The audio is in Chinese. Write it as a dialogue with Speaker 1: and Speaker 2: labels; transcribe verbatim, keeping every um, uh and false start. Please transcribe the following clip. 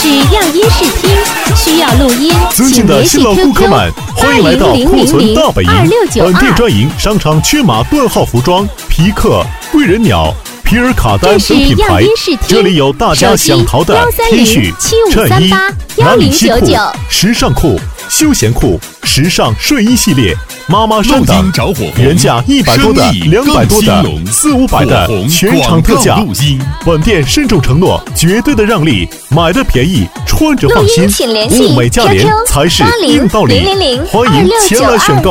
Speaker 1: 是样音试听，需要录音，
Speaker 2: 尊敬的新老顾客们，欢迎来到库存大本营。本店专营商场缺码断号服装、皮克、贵人鸟、皮尔卡丹等品牌，这里有大家想淘的 T 恤、衬衣、打领西裤、时尚裤、休闲裤、时尚睡衣系列。妈妈上等，原价一百多的、两百多的、四五百的全场特价。本店慎重承诺绝对的让利，买的便宜，穿着放心。物美价廉才是硬道理。欢迎前来选购。